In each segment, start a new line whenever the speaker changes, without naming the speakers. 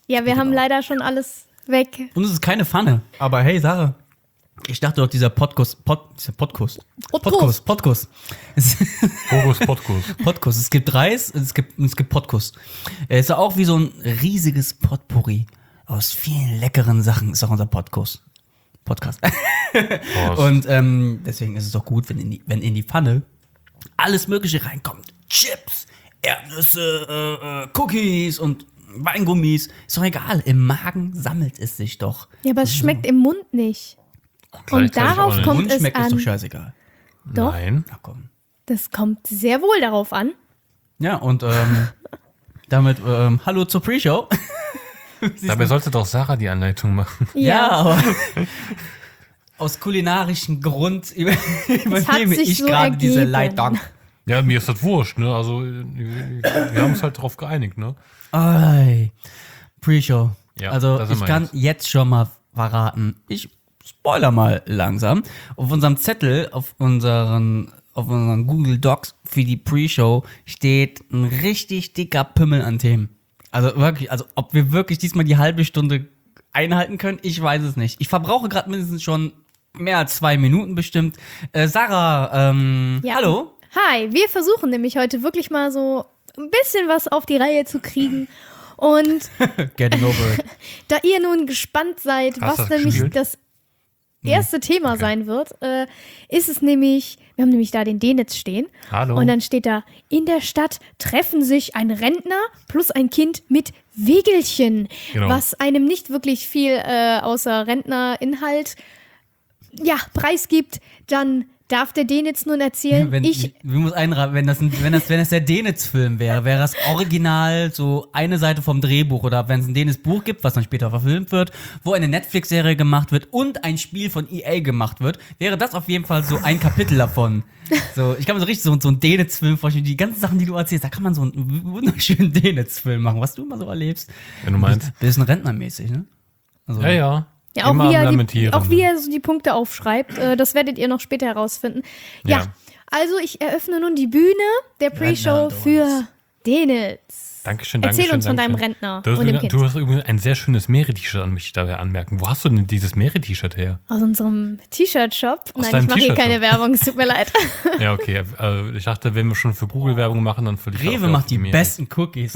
Ja, wir haben leider schon alles weg.
Und es ist keine Pfanne. Aber hey, Sarah, ich dachte doch, dieser Podcast.
Podcast.
Podcast.
Podcast.
Es gibt Reis und es gibt Podcast. Es ist auch wie so ein riesiges Potpourri aus vielen leckeren Sachen, ist auch unser Podcast. Und deswegen ist es doch gut, wenn in die Pfanne alles Mögliche reinkommt. Chips, Erdnüsse, Cookies und Weingummis. Ist doch egal, im Magen sammelt es sich doch.
Ja, aber es schmeckt im Mund nicht. Und darauf kommt
Mund
es
schmeckt es
an.
doch scheißegal.
Doch,
Nein.
Na komm.
das kommt sehr wohl darauf an.
Ja, und damit hallo zur Pre-Show.
Dabei sollte doch Sarah die Anleitung machen.
Ja, aber aus kulinarischen Grund übernehme
sich
ich
so
gerade diese
ergeben.
Leitung.
Ja, mir ist das wurscht, ne? Also, wir haben uns halt darauf geeinigt, ne?
Ei, Pre-Show.
Ja,
Also
da sind
ich
wir
kann
jetzt.
jetzt schon mal verraten, ich spoiler mal langsam. Auf unserem Zettel, auf unseren Google Docs für die Pre-Show steht ein richtig dicker Pimmel an Themen. Also wirklich, also ob wir wirklich diesmal die halbe Stunde einhalten können, ich weiß es nicht. Ich verbrauche gerade mindestens schon mehr als 2 Minuten bestimmt. Sarah,
Ja.
hallo?
Hi, wir versuchen nämlich heute wirklich mal so ein bisschen was auf die Reihe zu kriegen. Und
Getting over it.
da ihr nun gespannt seid,
Hast du
was
das
nämlich
gespielt?
das erste Thema sein wird, ist es nämlich, wir haben nämlich da den Denitz stehen.
Hallo.
Und dann steht da, in der Stadt treffen sich ein Rentner plus ein Kind mit Wägelchen.
Genau.
Was einem nicht wirklich viel außer Rentnerinhalt preisgibt. Dann darf der Denitz nun erzählen,
Ich muss einraten, wenn das der Denitz-Film wäre das original so eine Seite vom Drehbuch oder wenn es ein Denitz-Buch gibt, was dann später verfilmt wird, wo eine Netflix-Serie gemacht wird und ein Spiel von EA gemacht wird, wäre das auf jeden Fall so ein Kapitel davon. So, ich kann mir so richtig so einen Denitz-Film vorstellen, die ganzen Sachen, die du erzählst, da kann man so einen wunderschönen Denitz-Film machen, was du immer so erlebst.
Wenn du meinst.
Bisschen rentnermäßig, ne? Also,
Ja.
Ja, auch
Immer
wie,
am
er
Lamentieren.
auch wie er so die Punkte aufschreibt, das werdet ihr noch später herausfinden. Ja,
Ja.
also ich eröffne nun die Bühne der Pre-Show
Rentner,
für Denitz.
Dankeschön,
Erzähl
Dankeschön.
uns von deinem
Dankeschön.
Rentner
Du hast,
und dem Kind.
du hast übrigens ein sehr schönes Meere-T-Shirt an mich dabei anmerken. Wo hast du denn dieses Meere-T-Shirt her?
Aus unserem T-Shirt-Shop.
Aus
Nein,
deinem
ich mache hier
T-Shirt-Shop.
keine Werbung, es tut mir leid.
Ja, okay. Ich dachte, wenn wir schon für Google Werbung machen, dann verliere ich
Rewe macht die besten Cookies.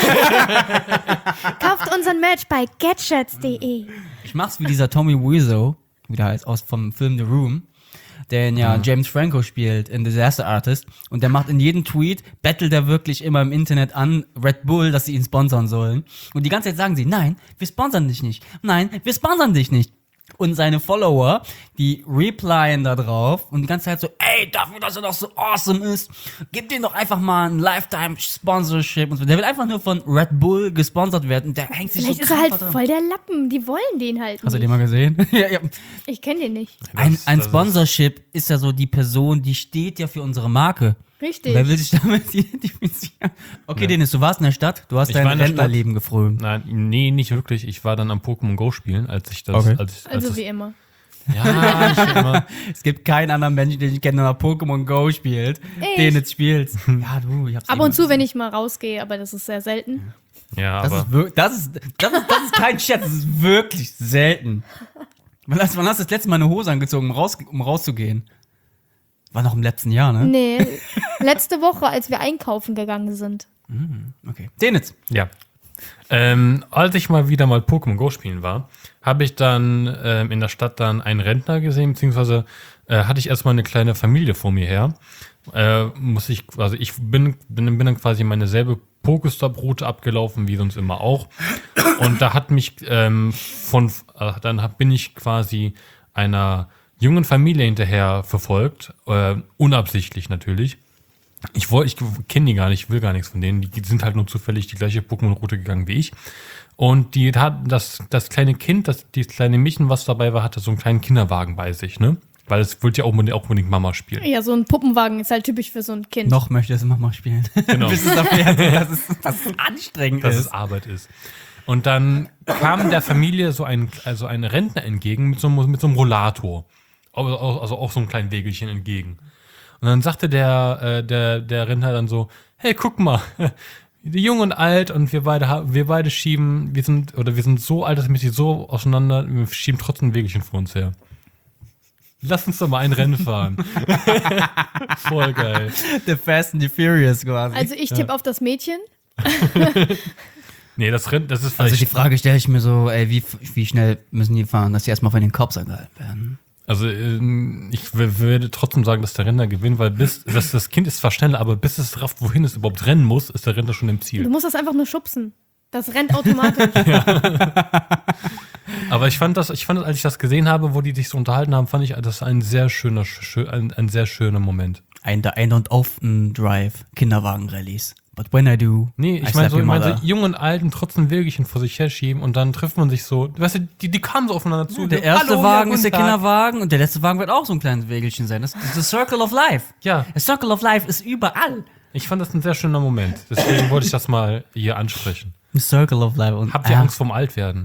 Kauft unseren Merch bei getshirts.de.
Ich mach's wie dieser Tommy Wiseau, wie der heißt, vom Film The Room, der James Franco spielt in Disaster Artist. Und der macht in jedem Tweet, bettelt er wirklich immer im Internet an Red Bull, dass sie ihn sponsern sollen. Und die ganze Zeit sagen sie, nein, wir sponsern dich nicht. Nein, wir sponsern dich nicht. Und seine Follower, die replyen da drauf und die ganze Zeit so, ey, dafür, dass er doch so awesome ist, gib dem doch einfach mal ein Lifetime-Sponsorship und so. Der will einfach nur von Red Bull gesponsert werden und der hängt sich
Vielleicht
so
ist er halt
krass dran.
voll der Lappen, die wollen den halt
Hast du
nicht.
den mal gesehen? Ja.
Ich kenne den nicht.
Ein Sponsorship ist ja so die Person, die steht ja für unsere Marke.
Richtig.
Wer will sich damit identifizieren? Okay, Dennis, du warst in der Stadt, du hast
Ich
dein
war in der
Rentnerleben gefrönt.
Nein, nee, nicht wirklich. Ich war dann am Pokémon Go spielen, als ich das.
Okay.
Also wie immer.
Ja, nicht immer.
Es gibt keinen anderen Menschen, den ich kenne, der Pokémon Go spielt, den jetzt spielst. Ja, du, ich hab's
Ab und zu, wenn ich mal rausgehe, aber das ist sehr selten.
Ja,
Das
aber.
ist kein Scherz, das ist wirklich selten. Wann hast du das letzte Mal eine Hose angezogen, um rauszugehen? War noch im letzten Jahr, ne?
Nee, letzte Woche, als wir einkaufen gegangen sind.
Okay. Dennis.
Ja. Als ich mal wieder mal Pokémon Go spielen war, habe ich dann in der Stadt dann einen Rentner gesehen, beziehungsweise hatte ich erstmal eine kleine Familie vor mir her. Ich bin dann quasi meine selbe Pokestop-Route abgelaufen, wie sonst immer auch. Und da hat mich bin ich quasi einer jungen Familie hinterher verfolgt, unabsichtlich natürlich. Ich kenne die gar nicht, ich will gar nichts von denen. Die sind halt nur zufällig die gleiche Pokémon-Route gegangen wie ich. Und die hat das kleine Kind, das kleine Mädchen, was dabei war, hatte so einen kleinen Kinderwagen bei sich, ne? Weil es wollte ja auch unbedingt Mama spielen.
Ja, so ein Puppenwagen ist halt typisch für so ein Kind.
Noch möchte es Mama spielen.
Genau.
Bis es dafür dass es anstrengend
Dass
ist.
es Arbeit ist. Und dann kam der Familie so ein Rentner entgegen mit so einem Rollator. Also auch so einem kleinen Wägelchen entgegen. Und dann sagte der Rentner dann so, hey, guck mal, jung und alt und wir beide schieben, wir sind so alt, dass wir sich so auseinander, wir schieben trotzdem ein Wägelchen vor uns her. Lass uns doch mal ein Rennen fahren. Voll geil.
The Fast and the Furious quasi.
Also ich tippe auf das Mädchen.
Nee, das Rennen, das ist
Also
vielleicht.
die Frage stelle ich mir so, ey, wie schnell müssen die fahren, dass die erstmal von den Cops angehalten werden?
Also ich würde trotzdem sagen, dass der Renner gewinnt, weil das Kind ist zwar schneller, aber bis es rafft, wohin es überhaupt rennen muss, ist der Renner schon im
Du
Ziel.
musst das einfach nur schubsen. Das rennt automatisch.
Aber ich fand das, als ich das gesehen habe, wo die sich so unterhalten haben, fand ich das ein sehr schöner Moment.
I don't often drive Kinderwagen-Rallies. But when I do,
Nee,
I
ich meine
slap
so,
your mother.
jung und alten trotzdem Wägelchen vor sich herschieben und dann trifft man sich so. Weißt du, die kamen so aufeinander zu.
Der
so,
erste
"Hallo,
Wagen
ja,
ist der
guten Tag."
Kinderwagen und der letzte Wagen wird auch so ein kleines Wägelchen sein. Das ist the Circle of Life.
Ja.
The Circle of Life ist überall.
Ich fand das ein sehr schöner Moment. Deswegen wollte ich das mal hier ansprechen.
The Circle of Life. Und
Habt ihr Angst vorm Altwerden?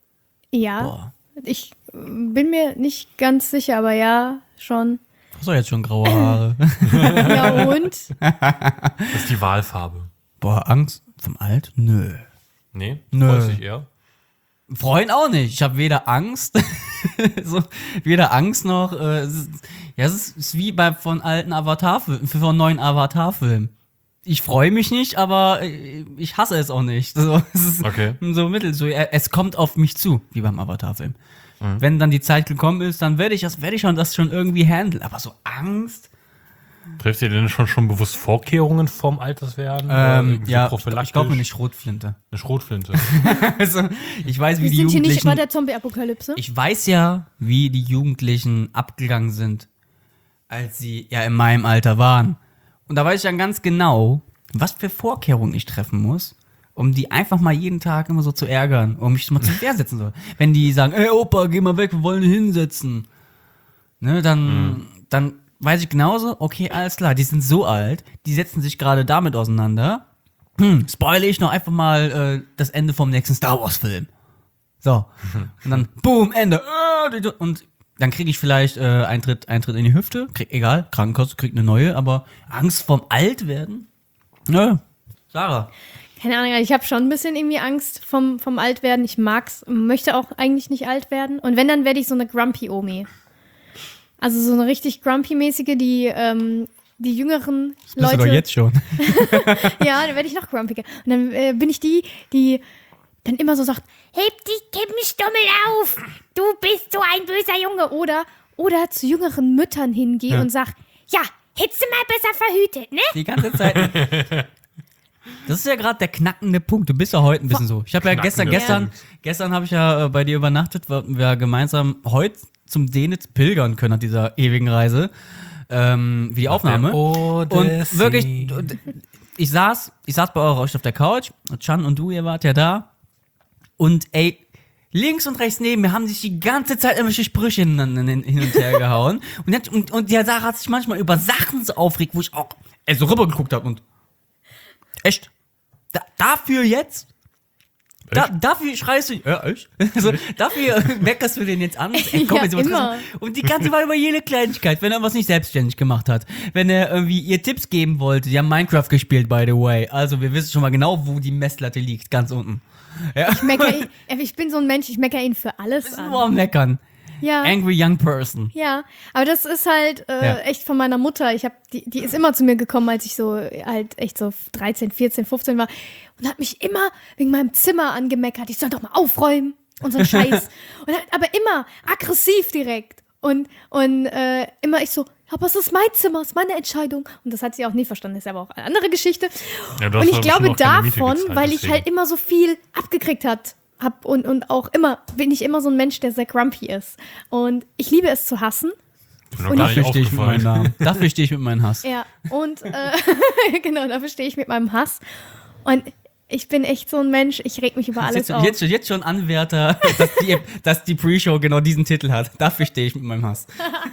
Ja,
Boah.
ich bin mir nicht ganz sicher, aber ja, schon.
So, jetzt schon graue Haare.
Ja, und?
Das ist die Wahlfarbe.
Boah, Angst vom Alt? Nö.
Nee?
Nö.
Freust dich eher?
Freuen auch nicht. Ich habe weder Angst, weder Angst noch. Es ist wie von alten Avatar-Filmen, von neuen Avatar-Filmen. Ich freue mich nicht, aber ich hasse es auch nicht. So, es ist
Okay.
so mittel. So, es kommt auf mich zu, wie beim Avatar-Film. Wenn dann die Zeit gekommen ist, dann werde ich das schon irgendwie handeln. Aber so Angst?
Trifft ihr denn schon bewusst Vorkehrungen vorm Alterswerden? Oder irgendwie
Ja,
prophylaktisch?
ich glaube mir eine Schrotflinte.
Eine Schrotflinte.
Also, ich weiß, wie
Wir
die
sind hier nicht
Jugendlichen.
bei der Zombie-Apokalypse.
Ich weiß ja, wie die Jugendlichen abgegangen sind, als sie ja in meinem Alter waren. Und da weiß ich dann ganz genau, was für Vorkehrungen ich treffen muss, um die einfach mal jeden Tag immer so zu ärgern, um mich mal zur Wehr setzen soll. Wenn die sagen, ey Opa, geh mal weg, wir wollen hinsetzen. Ne, dann weiß ich genauso, okay, alles klar, die sind so alt, die setzen sich gerade damit auseinander. Spoile ich noch einfach mal das Ende vom nächsten Star Wars Film. So. Und dann, boom, Ende. Und dann kriege ich vielleicht Eintritt in die Hüfte. Egal, Krankenkasse kriegt eine neue, aber Angst vorm Altwerden? Nö. Sarah.
Keine Ahnung, ich habe schon ein bisschen irgendwie Angst vom Altwerden. Ich mag's, möchte auch eigentlich nicht alt werden. Und wenn, dann werde ich so eine Grumpy-Omi. Also so eine richtig Grumpy-mäßige, die jüngeren
Das bist du doch
Leute.
jetzt schon.
Ja, dann werde ich noch grumpiger. Und dann bin ich die dann immer so sagt, heb die Kippenstummel auf, du bist so ein böser Junge. Oder zu jüngeren Müttern hingehe und sag, ja, hättest du mal besser verhütet, ne?
Die ganze Zeit. Das ist ja gerade der knackende Punkt. Du bist ja heute ein bisschen so. Ich habe ja gestern habe ich ja bei dir übernachtet, weil wir gemeinsam heute zum Dänitz pilgern können an dieser ewigen Reise. Wie die Aufnahme. Und wirklich, ich saß bei euch auf der Couch, Chan und du, ihr wart ja da. Und ey, links und rechts neben mir haben sich die ganze Zeit irgendwelche Sprüche hin und her gehauen. Und die Sarah hat sich manchmal über Sachen so aufregt, wo ich auch so rübergeguckt habe und echt? Dafür jetzt? Dafür schreist du, ja, echt? Also, dafür meckerst du den jetzt an. Komm,
Ja,
jetzt was
immer.
und die ganze Mal über jede Kleinigkeit, wenn er was nicht selbstständig gemacht hat. Wenn er irgendwie ihr Tipps geben wollte. Die haben Minecraft gespielt, by the way. Also, wir wissen schon mal genau, wo die Messlatte liegt. Ganz unten. Ja.
Ich bin so ein Mensch, ich meckere ihn für alles
Nur
an.
am Meckern.
Ja.
Angry young person.
Ja, aber das ist halt echt von meiner Mutter. Die ist immer zu mir gekommen, als ich so halt echt so 13, 14, 15 war und hat mich immer wegen meinem Zimmer angemeckert. Ich soll doch mal aufräumen und so ein Scheiß. Aber immer aggressiv direkt. Und immer ich so, aber es ist mein Zimmer, es ist meine Entscheidung. Und das hat sie auch nie verstanden, ist aber auch eine andere Geschichte.
Ja, du
Und
hast
ich
aber
glaube
bestimmt auch keine Miete
davon,
gezahlt,
weil ich
deswegen.
halt immer so viel abgekriegt hab und auch immer, bin ich immer so ein Mensch, der sehr grumpy ist. Und ich liebe es zu hassen.
Ist mir noch
Und
gar nicht
Dafür stehe ich mit meinem
aufgefallen.
Namen. Dafür stehe ich mit meinem Hass.
Ja, und genau, dafür stehe ich mit meinem Hass. Und ich bin echt so ein Mensch, ich reg mich über alles auf.
Jetzt schon Anwärter, dass die Pre-Show genau diesen Titel hat. Dafür stehe ich mit meinem Hass.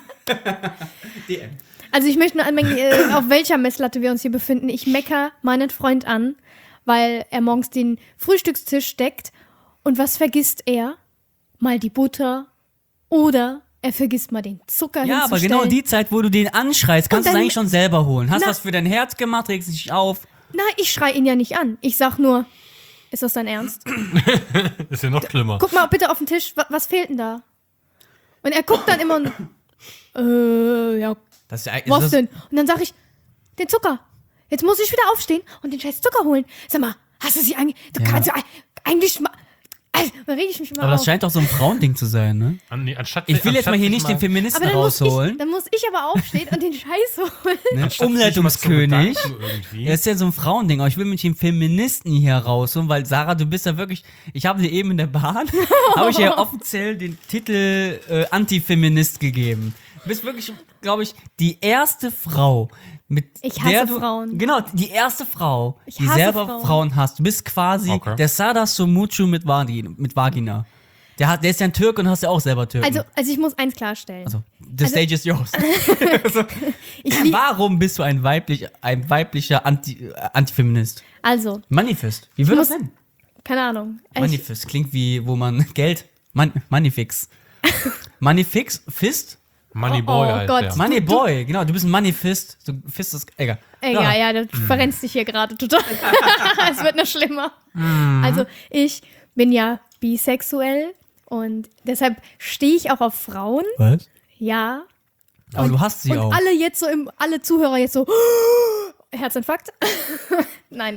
DM.
Also ich möchte nur anmerken, auf welcher Messlatte wir uns hier befinden. Ich mecker meinen Freund an, weil er morgens den Frühstückstisch deckt. Und was vergisst er? Mal die Butter oder er vergisst mal den Zucker
Ja, aber
hinzustellen.
genau die Zeit, wo du den anschreist, kannst du es
dann-
eigentlich schon selber holen. Hast
Na-
was für dein Herz gemacht, regst dich auf.
Nein, ich schrei ihn ja nicht an. Ich sag nur, ist das dein Ernst?
Ist ja noch schlimmer.
Guck mal bitte auf den Tisch, was fehlt denn da? Und er guckt dann immer und, ja,
Das ist ja,
was denn? Und dann sag ich, den Zucker. Jetzt muss ich wieder aufstehen und den scheiß Zucker holen. Sag mal, hast du sie eigentlich, du kannst ja eigentlich mal, dann reg ich mich mal
Aber das
auf.
scheint doch so ein Frauending zu sein, ne?
Nee,
Ich will jetzt mal hier nicht den Feministen
Aber
rausholen.
dann muss ich aber aufstehen und den Scheiß holen.
Ne? Umleitungskönig. Das ist ja so ein Frauending, aber ich will mit dem Feministen hier rausholen, weil Sarah, du bist ja wirklich, ich habe dir eben in der Bahn, habe ich ja offiziell den Titel Antifeminist gegeben. Du bist wirklich, glaube ich, die erste Frau, mit
Ich hasse
der du,
Frauen.
Genau, die erste Frau,
Ich
die
hasse
selber
Frauen.
Frauen hasst. Du bist quasi der Sada Somucu mit Vagina. Der ist ja ein Türk und hast ja auch selber Türken.
Also ich muss eins klarstellen.
Also, the stage is yours.
Ich
Warum bist du ein weiblicher Antifeminist?
Also,
Manifest. Wie würde das
muss-
nennen?
keine Ahnung.
Manifest. Klingt wie, wo man Geld. Manifix. Manifix? Fist?
Moneyboy
Oh
heißt
Gott.
der.
Moneyboy. Genau, du bist ein Manifest. Du fistest. Egal.
Egal, ja, du verrennst dich hier gerade total. Es wird noch schlimmer. Also, ich bin ja bisexuell und deshalb stehe ich auch auf Frauen.
Was?
Ja.
Aber du hast sie
Und
auch.
alle Zuhörer jetzt so, Herzinfarkt. Nein.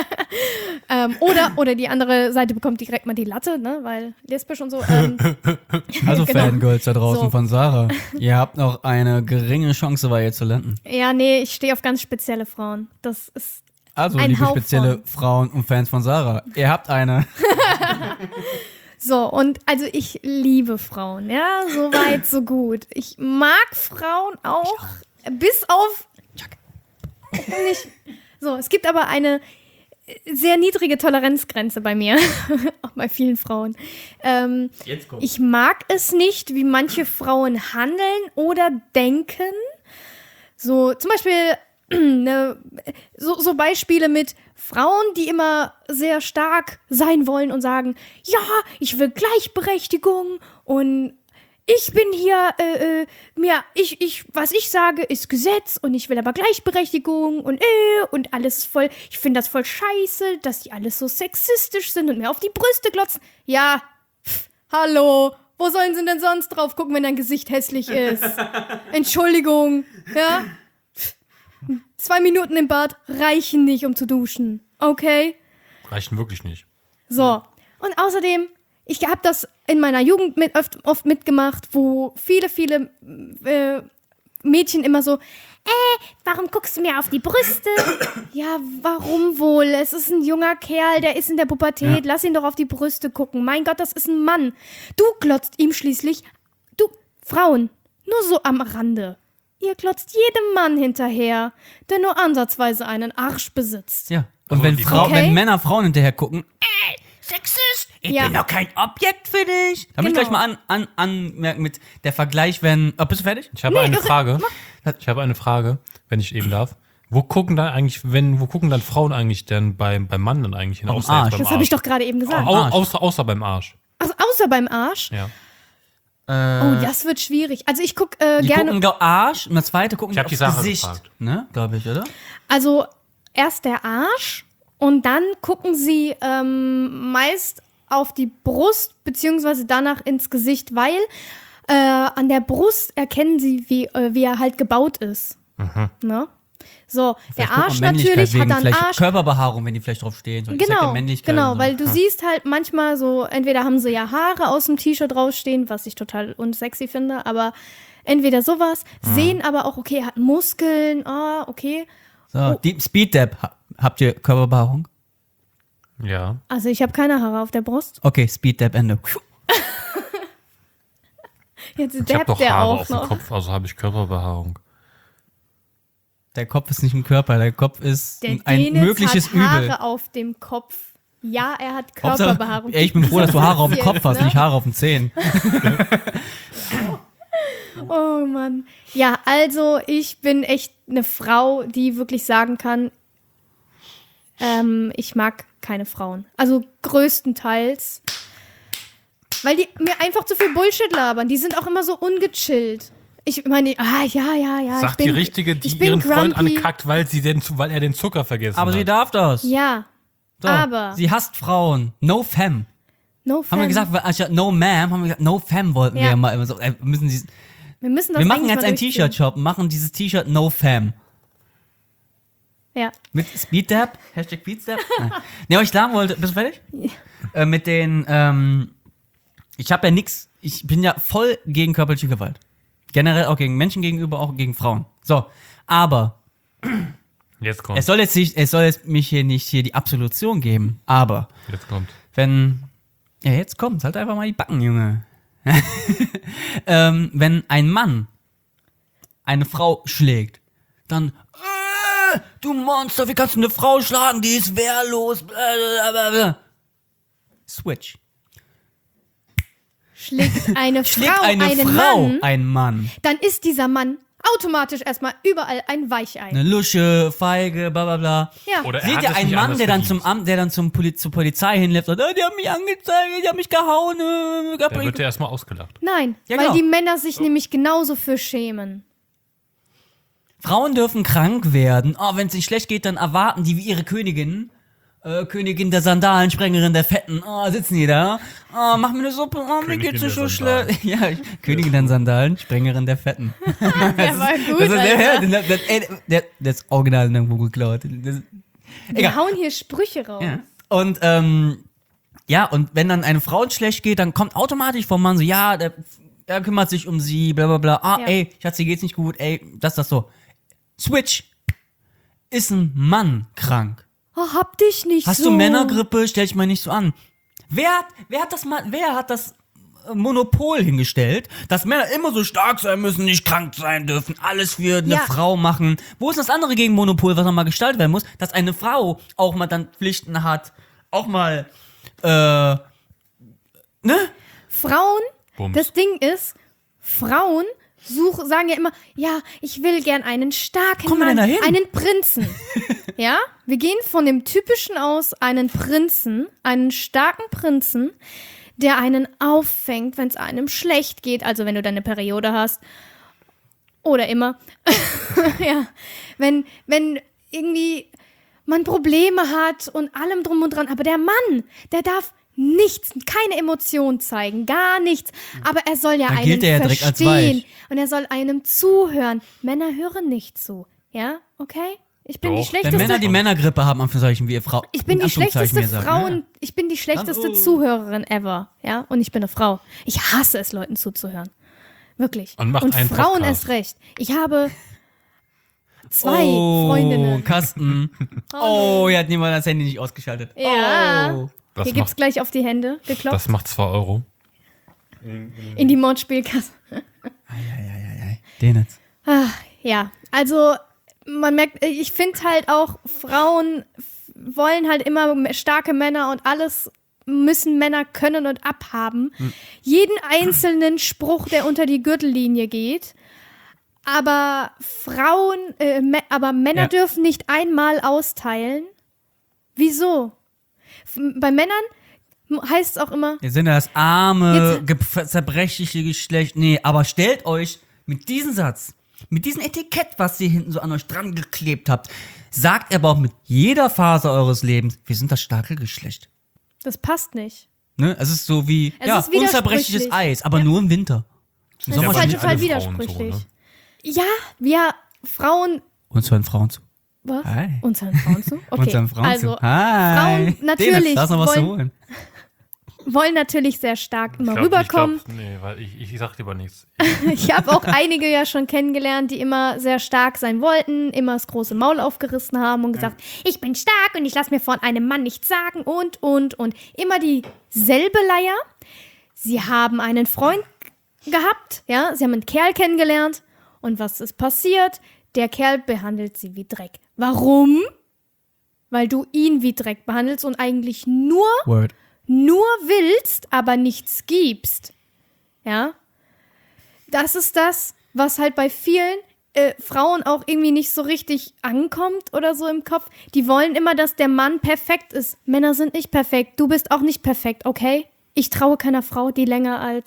Oder die andere Seite bekommt direkt mal die Latte, ne, weil lesbisch und so.
Also
genau.
Fangirls da draußen
So.
von Sarah. Ihr habt noch eine geringe Chance, bei ihr zu landen.
Ja, nee, ich stehe auf ganz spezielle Frauen. Das ist
Also,
Ein
liebe
Hauch
spezielle
von.
Frauen und Fans von Sarah, ihr habt eine.
so. Und also ich liebe Frauen, ja, so weit, so gut. Ich mag Frauen auch, bis auf nicht. So, es gibt aber eine sehr niedrige Toleranzgrenze bei mir, auch bei vielen Frauen.
Jetzt kommt.
Ich mag es nicht, wie manche Frauen handeln oder denken. So, zum Beispiel so Beispiele mit Frauen, die immer sehr stark sein wollen und sagen, ja, ich will Gleichberechtigung und ich bin hier, was ich sage, ist Gesetz und ich will aber Gleichberechtigung und alles voll, ich finde das voll scheiße, dass die alles so sexistisch sind und mir auf die Brüste glotzen. Ja, hallo, wo sollen sie denn sonst drauf gucken, wenn dein Gesicht hässlich ist? Entschuldigung, ja? 2 Minuten im Bad reichen nicht, um zu duschen, okay?
Reichen wirklich nicht.
So, und außerdem, ich habe das in meiner Jugend oft mitgemacht, wo viele Mädchen immer so, warum guckst du mir auf die Brüste? Ja, warum wohl? Es ist ein junger Kerl, der ist in der Pubertät, lass ihn doch auf die Brüste gucken. Mein Gott, das ist ein Mann. Du glotzt ihm schließlich, Frauen, nur so am Rande. Ihr glotzt jedem Mann hinterher, der nur ansatzweise einen Arsch besitzt.
Ja. Und
Aber
wenn,
die-
Okay.
wenn Männer Frauen hinterher gucken, Sexist, ich
Ja.
bin doch kein Objekt für dich. Da muss ich
Genau.
gleich mal anmerken mit der Vergleich, wenn. Oh, bist du fertig?
Ich habe eine Frage. Ich habe eine Frage, wenn ich eben darf. Wo gucken dann Frauen eigentlich denn beim Mann dann eigentlich hin?
Am
Außer jetzt
Arsch.
beim
Das habe ich doch gerade eben gesagt.
Arsch.
Außer beim Arsch.
Also außer beim Arsch.
Ja.
Oh, das wird schwierig. Also ich gucke
Die
gerne.
gucken Arsch und das zweite gucken
Ich hab
aufs
die Sache
Gesicht.
gefragt.
Ne, glaube ich, oder?
Also erst der Arsch und dann gucken sie meist auf die Brust beziehungsweise danach ins Gesicht, weil an der Brust erkennen sie, wie er halt gebaut ist. Ne? So, der
Vielleicht guckt man
Arsch
Männlichkeit
natürlich hat
wegen
dann
vielleicht
Arsch.
Körperbehaarung, wenn die vielleicht drauf stehen. So, ich sag ja
Genau,
Männlichkeit
genau,
und so.
weil du siehst halt manchmal so, entweder haben sie ja Haare aus dem T-Shirt rausstehen, was ich total unsexy finde, aber entweder sowas, sehen aber auch, okay, er hat Muskeln, okay.
So, die Speed Dab. Habt ihr Körperbehaarung?
Ja.
Also ich habe keine Haare auf der Brust.
Okay, Speed Dab Ende.
Jetzt
Ich habe
dabbt
doch
der
Haare
auch
auf dem
noch.
Kopf, also habe ich Körperbehaarung.
Der Kopf ist nicht ein Körper, der Kopf ist
Der
ein
Dennis
mögliches
hat Haare
Übel.
auf dem Kopf. Ja, er hat
Hauptsache-
Körperbehaarung.
Ey, ich bin froh, dass du Haare auf dem Kopf hast,
Ne?
nicht Haare auf den Zähnen.
Oh Mann. Ja, also ich bin echt eine Frau, die wirklich sagen kann, ich mag keine Frauen. Also größtenteils. Weil die mir einfach zu viel Bullshit labern. Die sind auch immer so ungechillt. Ich meine, ja.
Sagt die Richtige, die ihren Freund ankackt, weil er den Zucker vergessen
Aber
hat.
sie darf das.
Ja,
So.
aber.
Sie hasst Frauen. No femme.
No
Haben wir gesagt, anstatt no ma'am, haben wir gesagt, no femme wollten wir ja mal immer so.
wir müssen das
Wir machen
eigentlich
jetzt
mal
einen
durchziehen.
T-Shirt-Shop, machen dieses T-Shirt no femme.
Ja.
Mit Speeddab? Hashtag Speeddab? Ne, aber ich sagen wollte, bist du fertig? Mit den, ich habe ja nix, ich bin ja voll gegen körperliche Gewalt. Generell auch gegen Menschen gegenüber, auch gegen Frauen. So, aber
Jetzt kommt.
es soll jetzt mich hier nicht die Absolution geben, aber
Jetzt kommt.
jetzt kommt, halt einfach mal die Backen, Junge. Wenn ein Mann eine Frau schlägt, dann du Monster, wie kannst du eine Frau schlagen? Die ist wehrlos. Blablabla. Switch.
Schlägt eine Frau
eine
einen
Frau
Mann,
einen Mann.
dann ist dieser Mann automatisch erstmal überall ein Weichei.
Eine Lusche, Feige, bla bla bla.
Ja.
Oder er
Seht
hat
ihr
es
einen
nicht
Mann,
anders
der dann
verdient.
zur Polizei hinläuft und die haben mich angezeigt, die haben mich gehauen.
Da wird er erstmal ausgelacht.
Nein,
Ja,
weil
genau.
die Männer sich nämlich genauso für schämen.
Frauen dürfen krank werden. Oh, wenn es ihnen schlecht geht, dann erwarten die wie ihre Königin. Königin der Sandalen, Sprengerin der Fetten. Oh, sitzen die da. Oh, mach mir eine Suppe. Oh, mir
Königin
geht's
der
so
Sandalen.
schlecht. Ja, Königin der Sandalen, Sprengerin der Fetten.
Der war gut,
Das ist
Alter.
das Original irgendwo geklaut.
Wir hauen hier Sprüche raus.
Ja. Und und wenn dann eine Frau schlecht geht, dann kommt automatisch vom Mann so, ja, der kümmert sich um sie, bla bla bla. Ah,
Ja.
ey, Schatz, dir geht's nicht gut, ey, das so. Switch. Ist ein Mann krank?
Oh, hab dich nicht
Hast
so.
du Männergrippe? Stell dich mal nicht so an. Wer hat das Monopol hingestellt, dass Männer immer so stark sein müssen, nicht krank sein dürfen, alles für eine
Ja.
Frau machen? Wo ist das andere Gegenmonopol, was nochmal gestaltet werden muss, dass eine Frau auch mal dann Pflichten hat, auch mal, ne?
Frauen,
Bums.
das Ding ist, Frauen sagen ja immer, ja, ich will gern einen starken
Kommen wir
Mann,
denn da hin?
einen Prinzen. Ja, wir gehen von dem Typischen aus, einen Prinzen, einen starken Prinzen, der einen auffängt, wenn es einem schlecht geht, also wenn du deine Periode hast. Oder immer. Ja, wenn irgendwie man Probleme hat und allem drum und dran, aber der Mann, der darf nichts, keine Emotion zeigen, gar nichts. Aber er soll ja
Da
einen
gilt er ja direkt als
verstehen
weich.
und er soll einem zuhören. Männer hören nicht zu. Ja, okay? Ich bin
Doch.
die
Wenn
schlechteste.
Wenn Männer die Männergrippe haben, Anführungszeichen, wie ihr Frau.
Ich bin
in
die schlechteste
Anführungszeichen, wie ihr sagt,
Frau,
ne?
ich bin die schlechteste
Dann,
Zuhörerin ever, ja, und ich bin eine Frau. Ich hasse es, Leuten zuzuhören. Wirklich.
Und macht einen
Frauen
Podcast.
erst recht. Ich habe 2 Freundinnen.
Kasten. Oh, hier hat niemand das Handy nicht ausgeschaltet.
Ja.
Oh.
Das
Hier gibt's
macht,
gleich auf die Hände geklopft.
das macht 2 Euro.
In die Mordspielkasse.
Den jetzt.
Ja, also man merkt, ich finde halt auch, Frauen wollen halt immer starke Männer und alles müssen Männer können und abhaben. Jeden einzelnen Spruch, der unter die Gürtellinie geht. Aber aber Männer
Ja.
dürfen nicht einmal austeilen. Wieso? Bei Männern heißt es auch immer,
Wir sind ja das arme, zerbrechliche Geschlecht. Nee, aber stellt euch mit diesem Satz, mit diesem Etikett, was ihr hinten so an euch dran geklebt habt, sagt aber auch mit jeder Phase eures Lebens, wir sind das starke Geschlecht.
das passt nicht.
Ne? Es ist so wie,
Es
ja,
ist widersprüchlich.
unzerbrechliches Eis, aber
Ja.
nur im Winter.
Das
Ja,
ist
aber
halt
nicht
total
alle Frauen
widersprüchlich.
so, ne?
Ja, wir Frauen.
Uns hören Frauen zu.
Was?
Hi.
Uns hören Frauen zu? Okay.
Uns hören Frauen
also,
zu. Hi.
Frauen natürlich
Da ist noch was zu holen.
wollen natürlich sehr stark immer
Ich
rüberkommen.
nee, weil ich sag lieber nichts.
Ich habe auch einige ja schon kennengelernt, die immer sehr stark sein wollten, immer das große Maul aufgerissen haben und gesagt, ich bin stark und ich lasse mir von einem Mann nichts sagen und. Immer dieselbe Leier. Sie haben einen Freund gehabt, ja, sie haben einen Kerl kennengelernt und was ist passiert? Der Kerl behandelt sie wie Dreck. Warum? Weil du ihn wie Dreck behandelst und eigentlich nur
Word.
willst, aber nichts gibst. Ja? Das ist das, was halt bei vielen Frauen auch irgendwie nicht so richtig ankommt oder so im Kopf. Die wollen immer, dass der Mann perfekt ist. Männer sind nicht perfekt. Du bist auch nicht perfekt, okay? Ich traue keiner Frau, die länger als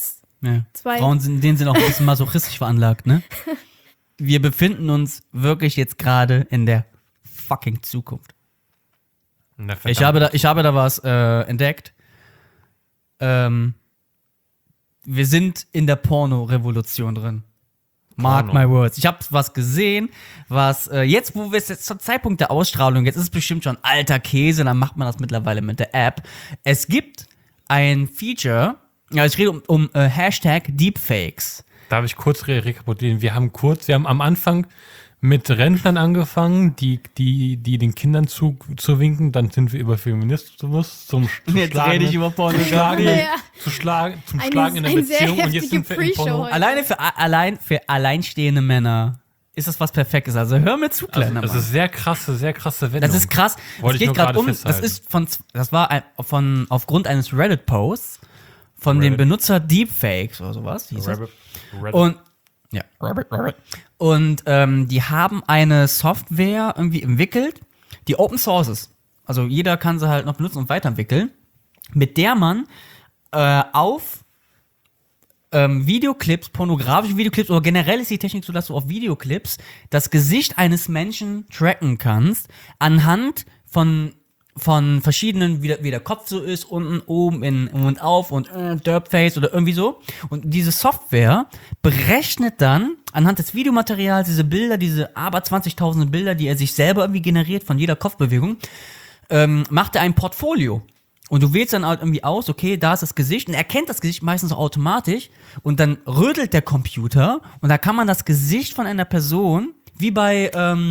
Ja.
2.
Frauen denen sind auch ein bisschen masochistisch veranlagt, ne? Wir befinden uns wirklich jetzt gerade in der fucking Zukunft. Ich habe da was entdeckt. Wir sind in der Porno-Revolution drin. Mark my words. Ich habe was gesehen, was jetzt, wo wir es jetzt zum Zeitpunkt der Ausstrahlung, jetzt ist es bestimmt schon alter Käse, dann macht man das mittlerweile mit der App. Es gibt ein Feature, ja, ich rede um Hashtag Deepfakes.
Darf ich kurz rekapitulieren? Wir haben am Anfang mit Rentnern angefangen, die den Kindern zuwinken, dann sind wir über Feminismus zum
Jetzt rede ich über Porno.
Schlagen in der Beziehung und jetzt sind wir in Porno.
Allein für alleinstehende Männer ist das was Perfektes. Also hör mir zu, kleiner Mann.
Das ist sehr krasse Wendung.
Das ist krass.
Wollte ich nur gerade festhalten.
Das war aufgrund eines Reddit-Posts von dem Benutzer Deepfakes oder sowas. Hieß das. Und ja, Rabbit. Und die haben eine Software irgendwie entwickelt, die Open Source ist. Also jeder kann sie halt noch benutzen und weiterentwickeln, mit der man auf Videoclips, pornografische Videoclips oder generell ist die Technik so, dass du auf Videoclips das Gesicht eines Menschen tracken kannst anhand von verschiedenen, wie der Kopf so ist, unten, oben, in und auf und Derpface oder irgendwie so. Und diese Software berechnet dann anhand des Videomaterials diese Bilder, diese aber 20.000 Bilder, die er sich selber irgendwie generiert von jeder Kopfbewegung, macht er ein Portfolio. Und du wählst dann halt irgendwie aus, okay, da ist das Gesicht und er erkennt das Gesicht meistens auch automatisch und dann rödelt der Computer und da kann man das Gesicht von einer Person, wie bei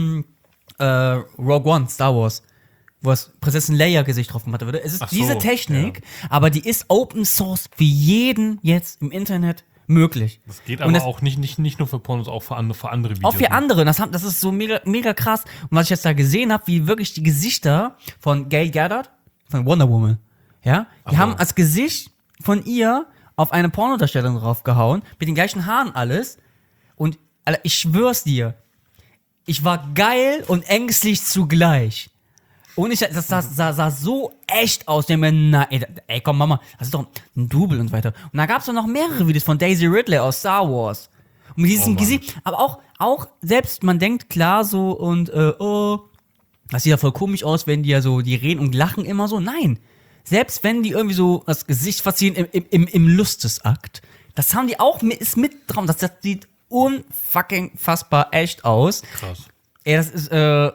Rogue One, Star Wars, wo das Prinzessin Leia Gesicht drauf gemacht wurde. Es ist diese Technik, aber die ist Open Source für jeden jetzt im Internet möglich.
Das geht aber auch nicht nur für Pornos, auch für andere Videos.
Auch für andere. Das ist so mega krass. Und was ich jetzt da gesehen habe, wie wirklich die Gesichter von Gal Gadot, von Wonder Woman, ja, die haben als Gesicht von ihr auf eine Pornodarstellerin draufgehauen, mit den gleichen Haaren alles. Und Alter, ich schwör's dir, ich war geil und ängstlich zugleich. Und das sah so echt aus. Ich mir, ey, komm, Mama, das ist doch ein Double und so weiter. Und da gab's doch noch mehrere Videos von Daisy Ridley aus Star Wars. Und mit diesem Gesicht, aber auch selbst, man denkt klar so und, das sieht ja voll komisch aus, wenn die ja so, die reden und lachen immer so. Nein. Selbst wenn die irgendwie so das Gesicht verziehen im Lustesakt, das haben die auch, ist mit drauf. Das sieht unfucking fassbar echt aus.
Krass.
Ey, das ist,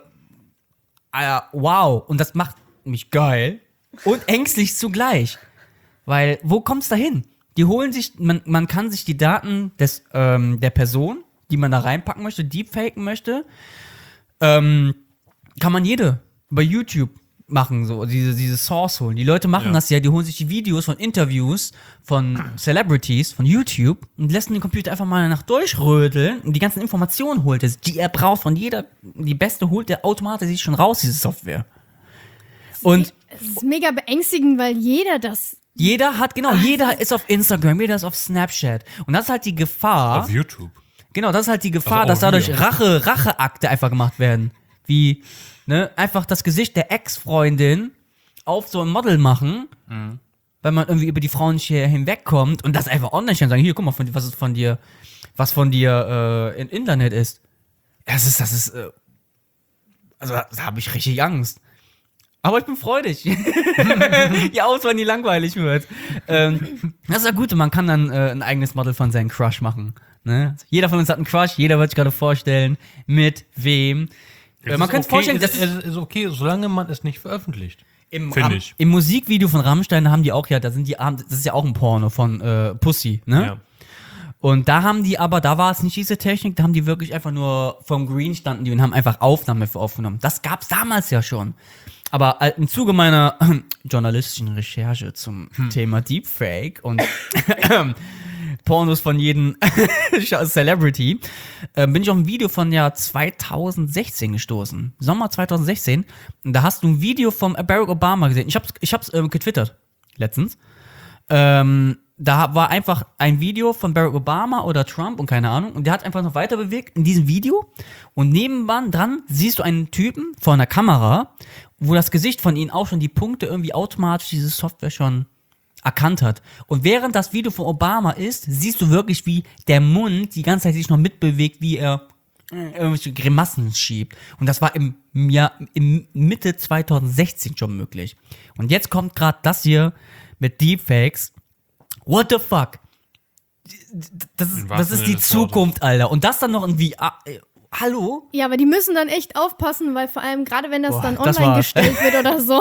wow. Und das macht mich geil und ängstlich zugleich. Weil, wo kommt's da hin? Die holen sich, man kann sich die Daten der Person, die man da reinpacken möchte, deepfaken möchte, kann man jede bei YouTube machen, so diese Source holen. Die Leute machen das ja, die holen sich die Videos von Interviews von Celebrities von YouTube und lassen den Computer einfach mal nach durchrödeln und die ganzen Informationen holt er, die er braucht von jeder, die beste holt der automatisch sich schon raus, diese Software. Und
es ist mega beängstigend, weil jeder
ist auf Instagram, jeder ist auf Snapchat und das ist halt die Gefahr.
Auf YouTube.
Genau, das ist halt die Gefahr,
Also
dass dadurch Racheakte einfach gemacht werden. Wie, ne, einfach das Gesicht der Ex-Freundin auf so ein Model machen, weil man irgendwie über die Frauen hier hinwegkommt und das einfach online stellen und sagen, hier, guck mal, was von dir im Internet ist. Also da habe ich richtig Angst. Aber ich bin freudig. Die Auswahl nie langweilig wird. Das ist ja gut, man kann dann ein eigenes Model von seinem Crush machen. Ne? Also jeder von uns hat einen Crush, jeder wird sich gerade vorstellen, mit wem. Man könnte vorstellen,
das ist okay, solange man es nicht veröffentlicht.
Im Musikvideo von Rammstein haben die auch das ist ja auch ein Porno von Pussy, ne?
Ja.
Und da war es nicht diese Technik, da haben die wirklich einfach nur vom Green standen die und haben einfach Aufnahme für aufgenommen. Das gab's damals ja schon. Aber im Zuge meiner journalistischen Recherche zum Thema Deepfake und Pornos von jedem Celebrity, bin ich auf ein Video von Jahr 2016 gestoßen. Sommer 2016. Und da hast du ein Video von Barack Obama gesehen. Ich hab's getwittert letztens. Da war einfach ein Video von Barack Obama oder Trump und keine Ahnung. Und der hat einfach noch weiter bewegt in diesem Video. Und nebenan dran siehst du einen Typen vor einer Kamera, wo das Gesicht von ihm auch schon die Punkte irgendwie automatisch diese Software schon erkannt hat. Und während das Video von Obama ist, siehst du wirklich, wie der Mund die ganze Zeit sich noch mitbewegt, wie er irgendwelche Grimassen schiebt. Und das war im Mitte 2016 schon möglich. Und jetzt kommt gerade das hier mit Deepfakes. What the fuck? Das ist die Zukunft, Alter. Und das dann noch in VR. Hallo?
Ja, aber die müssen dann echt aufpassen, weil vor allem gerade wenn das dann
das
online
war-
gestellt wird oder so,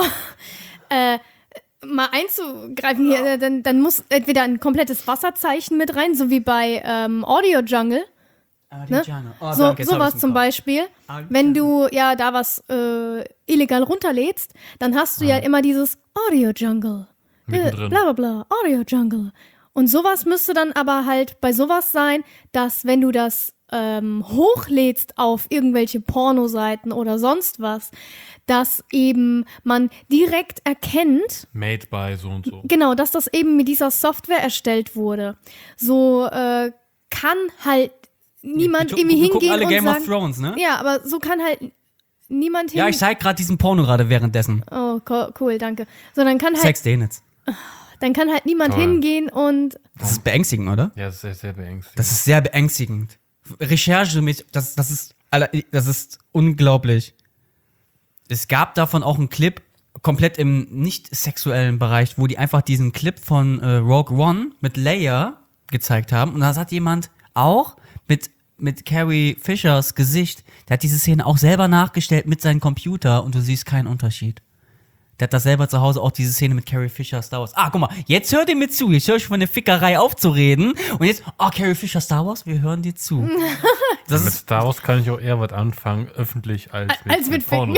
mal einzugreifen hier, dann muss entweder ein komplettes Wasserzeichen mit rein, so wie bei Audio Jungle. Ne? Sowas zum Beispiel. Wenn du ja da was illegal runterlädst, dann hast du ja immer dieses Audio Jungle.
Mittendrin.
Bla bla bla, Audio Jungle. Und sowas müsste dann aber halt bei sowas sein, dass wenn du das hochlädst auf irgendwelche Pornoseiten oder sonst was, dass eben man direkt erkennt,
Made by so und so.
genau, dass das eben mit dieser Software erstellt wurde. So kann halt niemand irgendwie
wir gucken
hingehen
alle
und
Game
sagen,
of Thrones, ne?
ja, aber so kann halt niemand
Ja, ich zeig gerade diesen Porno gerade währenddessen.
Oh, cool, danke. So, dann kann halt,
Zeig's dir jetzt.
niemand
Toll.
hingehen und
Das ist beängstigend, oder?
Ja, das ist sehr, sehr beängstigend.
Das ist sehr beängstigend. Recherche mit, das ist unglaublich. Es gab davon auch einen Clip, komplett im nicht sexuellen Bereich, wo die einfach diesen Clip von Rogue One mit Leia gezeigt haben. Und da hat jemand auch mit Carrie Fishers Gesicht, der hat diese Szene auch selber nachgestellt mit seinem Computer und du siehst keinen Unterschied. Der hat das selber zu Hause auch diese Szene mit Carrie Fisher Star Wars. Ah, guck mal, jetzt hört ihr mir zu. Jetzt höre ich von der Fickerei aufzureden. Und jetzt, Carrie Fisher Star Wars, wir hören dir zu. Das
Mit
ist,
Star Wars kann ich auch eher was anfangen, öffentlich, als
mit
Porno.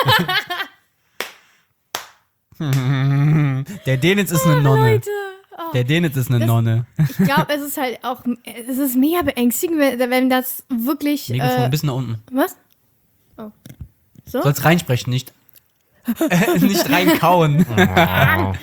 der Denitz ist eine Nonne.
Leute,
Der Denitz ist eine Nonne.
ich glaube, es ist halt auch, es ist mega beängstigend, wenn das wirklich,
Mikrofon ein bisschen nach unten.
was? Oh. So?
Sollst reinsprechen, nicht nicht reinkauen.
Wow.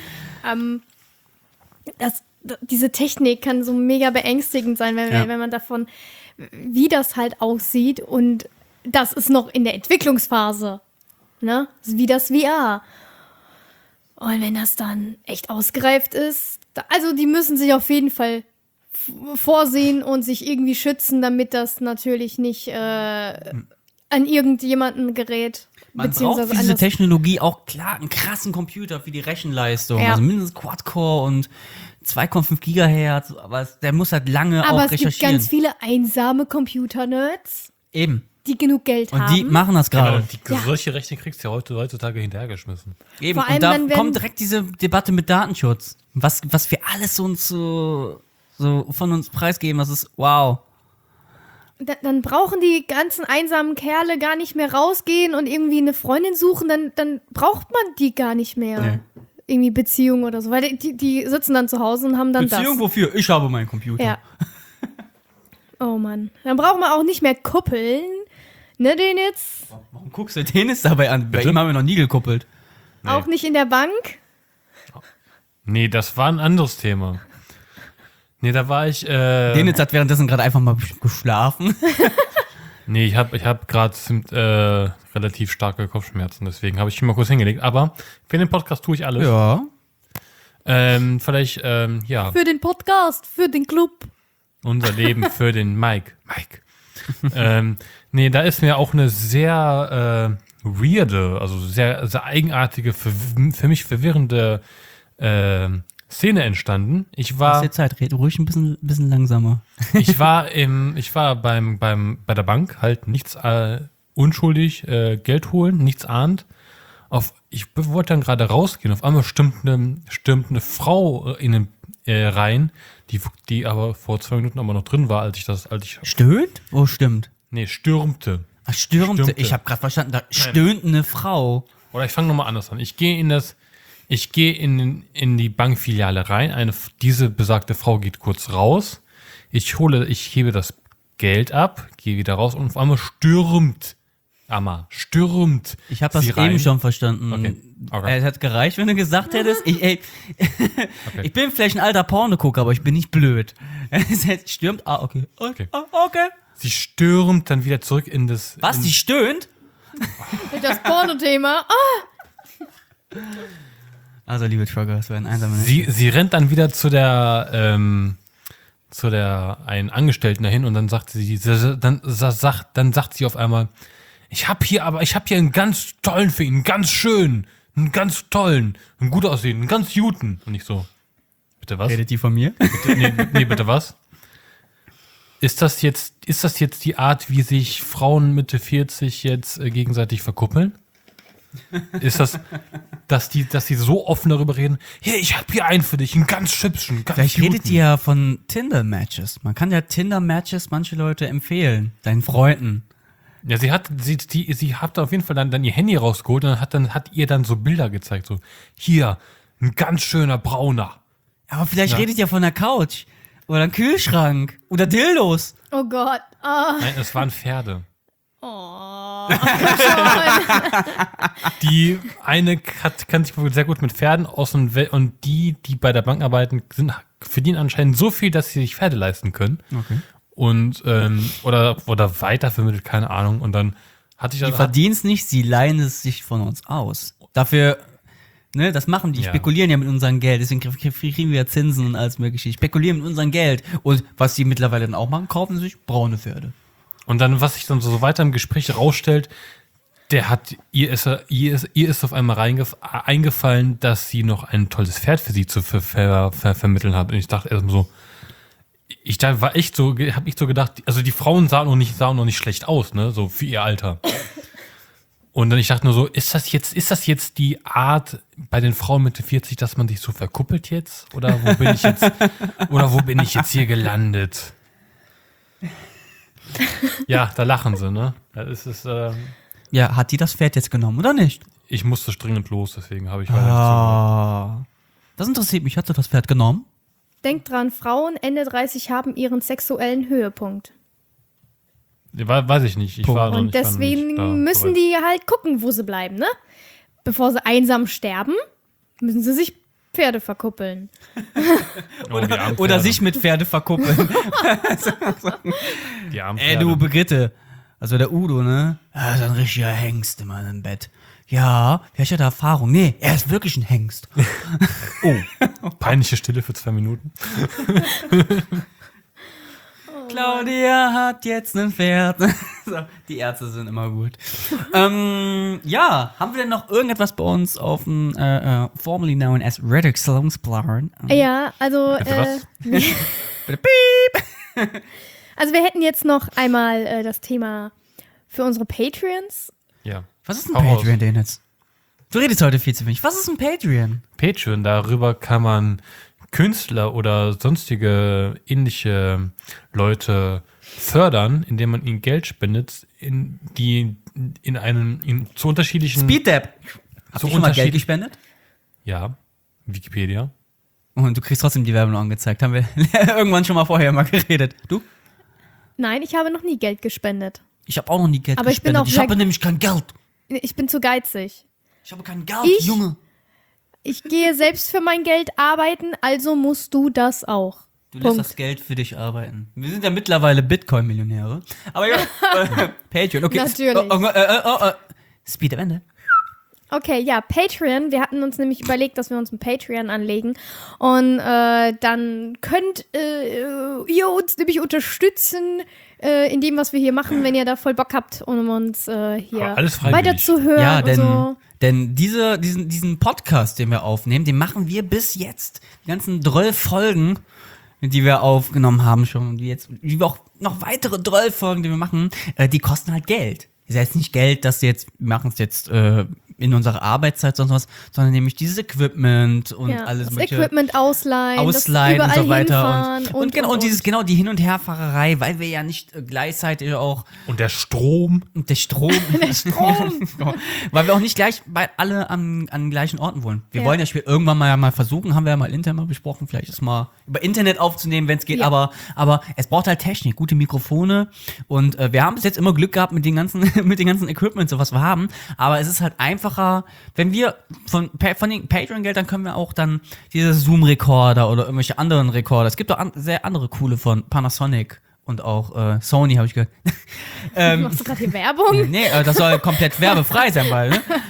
Diese Technik kann so mega beängstigend sein, wenn man davon, wie das halt aussieht und das ist noch in der Entwicklungsphase, ne? Wie das VR. Und wenn das dann echt ausgereift ist, also die müssen sich auf jeden Fall vorsehen und sich irgendwie schützen, damit das natürlich nicht an irgendjemanden gerät.
Man braucht
beziehungsweise
für diese
anders.
Technologie auch klar einen krassen Computer für die Rechenleistung.
Ja.
Also mindestens Quad-Core und 2,5 Gigahertz. Aber der muss halt lange
Aber
auch
es gibt
recherchieren.
ganz viele einsame Computer-Nerds,
Eben.
die genug Geld
Und
haben.
die machen das
Ja,
gerade.
solche Rechte kriegst du ja heutzutage hinterhergeschmissen.
Eben.
Vor allem
Und da
dann, wenn-
kommt direkt diese Debatte mit Datenschutz. Was wir alles uns so von uns preisgeben, das ist wow.
Dann brauchen die ganzen einsamen Kerle gar nicht mehr rausgehen und irgendwie eine Freundin suchen, dann braucht man die gar nicht mehr.
Nee.
Irgendwie Beziehung oder so, weil die sitzen dann zu Hause und haben dann
Beziehung wofür? Ich habe meinen Computer.
das. Ja. Oh Mann. Dann braucht man auch nicht mehr kuppeln. Ne, den jetzt?
Warum guckst du Dennis dabei an? Bei
Bitte?
ihm haben wir noch nie gekuppelt.
Nee.
Auch nicht in der Bank?
Nee, das war ein anderes Thema. Nee, da war ich.
Dennis hat währenddessen gerade einfach mal geschlafen.
Nee, ich hab gerade relativ starke Kopfschmerzen, deswegen habe ich mich mal kurz hingelegt. Aber für den Podcast tue ich alles.
Ja.
Vielleicht, ja,
Für den Podcast, für den Club.
unser Leben für den Mike. Nee, da ist mir auch eine sehr weirde, also sehr, sehr eigenartige, für mich verwirrende Szene entstanden. Ich
Hast
war,
dir Zeit, red ruhig ein bisschen langsamer.
ich war bei der Bank halt nichts unschuldig Geld holen, nichts ahnt. Ich wollte dann gerade rausgehen. Auf einmal stürmt eine Frau in den rein, die aber vor 2 Minuten aber noch drin war, als ich
Stöhnt? Oh, stimmt.
nee, stürmte.
Ach, stürmte.
Stürmte.
Ich habe gerade verstanden, da stöhnt eine Frau.
Oder ich fange nochmal anders an. Ich gehe in die Bankfiliale rein. Diese besagte Frau geht kurz raus. Ich hebe das Geld ab, gehe wieder raus und auf einmal stürmt.
Ich habe das
sie rein.
eben schon verstanden.
Okay.
Es hat gereicht, wenn du gesagt hättest, ich bin vielleicht ein alter Pornogucker, aber ich bin nicht blöd. Es stürmt, okay.
Okay.
Okay.
Sie stürmt dann wieder zurück in das.
Was, die stöhnt?
Das Porno-Thema.
Also, liebe Trucker, das wäre ein einsamer
Sie rennt dann wieder zu der einen Angestellten dahin und dann sagt dann sagt sie auf einmal, ich habe hier einen ganz tollen für ihn, einen ganz schönen, einen ganz tollen, einen gut aussehenden, einen ganz guten. Und ich so, bitte was?
Redet die von mir?
Bitte, nee, bitte was? Ist das jetzt die Art, wie sich Frauen Mitte 40 jetzt gegenseitig verkuppeln? Ist das, dass die so offen darüber reden? Hey, ich habe hier einen für dich, einen ganz hübschen, ganz
Vielleicht
guten.
redet ihr ja von Tinder-Matches. Man kann ja Tinder-Matches manche Leute empfehlen, deinen Freunden.
Ja, sie hat auf jeden Fall dann ihr Handy rausgeholt und hat ihr dann so Bilder gezeigt, so hier ein ganz schöner brauner.
Aber vielleicht
Ja.
redet ihr von der Couch oder einem Kühlschrank oder Dildos.
Oh Gott. Oh.
Nein, es waren Pferde.
Oh.
Die eine kann sich wohl sehr gut mit Pferden aus und die bei der Bank arbeiten, verdienen anscheinend so viel, dass sie sich Pferde leisten können.
Okay.
Und oder weitervermittelt, keine Ahnung. Und dann hatte ich
Die verdienen es nicht, sie leihen es sich von uns aus. Dafür, ne, das machen die,
Ja.
spekulieren ja mit unserem Geld, deswegen kriegen wir Zinsen und alles mögliche. Die spekulieren mit unserem Geld. Und was die mittlerweile dann auch machen, kaufen sie sich braune Pferde.
Und dann, was sich dann so weiter im Gespräch rausstellt, ihr ist auf einmal eingefallen, dass sie noch ein tolles Pferd für sie zu vermitteln hat. Und ich dachte erstmal so, habe ich so gedacht, also die Frauen sahen noch nicht schlecht aus, ne, so für ihr Alter. Und dann ich dachte nur so, ist das jetzt die Art bei den Frauen Mitte 40, dass man sich so verkuppelt jetzt? Oder wo bin ich jetzt hier gelandet? Ja, da lachen sie, ne? Das ist,
Ja, hat die das Pferd jetzt genommen oder nicht?
ich musste dringend los, deswegen habe ich weiter nicht zugehört.
Ah. Das interessiert mich. Hat sie das Pferd genommen?
Denkt dran, Frauen Ende 30 haben ihren sexuellen Höhepunkt.
Weiß ich nicht. Ich
Punkt.
war noch
Und
nicht, war noch
deswegen
nicht da
müssen
bereit.
die halt gucken, wo sie bleiben, ne? Bevor sie einsam sterben, müssen sie sich Pferde verkuppeln.
Oh, die armen
Oder
Pferde.
sich mit Pferde verkuppeln.
Die armen
Ey,
Pferde.
du Begitte. Also der Udo, ne? Er ist ein richtiger Hengst in meinem Bett. Ja, vielleicht hat er Erfahrung. Nee, er ist wirklich ein Hengst.
Peinliche Stille für 2 Minuten.
Claudia hat jetzt ein Pferd. So, die Ärzte sind immer gut. Ja, haben wir denn noch irgendetwas bei uns auf dem formerly known as Redux Salonsplan?
Ja, also
Bitte was?
also wir hätten jetzt noch einmal das Thema für unsere Patreons.
Ja.
Was ist ein
Hau raus.
Patreon denn jetzt? Du redest heute viel zu wenig. Was ist ein Patreon?
Patreon, darüber kann man Künstler oder sonstige ähnliche Leute fördern, indem man ihnen Geld spendet, zu unterschiedlichen.
Speeddab. Hast
So
du schon mal Geld
unterschied-
gespendet?
Ja, Wikipedia.
Und du kriegst trotzdem die Werbung angezeigt. Haben wir irgendwann schon mal vorher mal geredet. Du?
Nein, ich habe noch nie Geld gespendet.
Ich habe auch noch nie Geld
Aber ich bin
gespendet.
auch
Ich
sehr-
habe nämlich kein Geld.
Ich bin zu geizig.
Ich habe kein Geld,
Ich?
Junge.
Ich gehe selbst für mein Geld arbeiten, also musst du das auch.
Du lässt
Punkt.
das Geld für dich arbeiten. Wir sind ja mittlerweile Bitcoin-Millionäre. Aber ja, Patreon, okay.
Natürlich.
Speed am Ende.
Okay, ja, Patreon. Wir hatten uns nämlich überlegt, dass wir uns ein Patreon anlegen. Und dann könnt ihr uns nämlich unterstützen in dem, was wir hier machen, wenn ihr da voll Bock habt, um uns hier
Alles freiwillig.
weiter zu hören.
Ja,
und so.
denn diesen Podcast, den wir aufnehmen, den machen wir bis jetzt. Die ganzen 12 Folgen, die wir aufgenommen haben schon, und wie wir auch noch weitere 12 Folgen, die wir machen, die kosten halt Geld. Das heißt nicht Geld, dass wir machen es jetzt in unserer Arbeitszeit sonst was, sondern nämlich dieses Equipment und
Ja,
alles
das
mögliche.
Equipment ausleihen
Und
das
so
überall
weiter
hinfahren
und die Hin- und Herfahrerei, weil wir ja nicht gleichzeitig auch
Und der Strom.
und der Strom, weil wir auch nicht gleich alle an gleichen Orten wohnen. Wir
Ja.
wollen das Spiel irgendwann mal versuchen, haben wir ja mal intern mal besprochen, vielleicht ist mal über Internet aufzunehmen, wenn es geht,
Ja.
aber es braucht halt Technik, gute Mikrofone und wir haben bis jetzt immer Glück gehabt mit den ganzen Equipment, so was wir haben, aber es ist halt einfacher, wenn wir von den Patreon-Geldern können wir auch dann diese Zoom-Rekorder oder irgendwelche anderen Rekorder, es gibt auch sehr andere coole von Panasonic und auch Sony, habe ich gehört.
Machst du gerade hier Werbung?
Nee, das soll komplett werbefrei sein, weil, ne?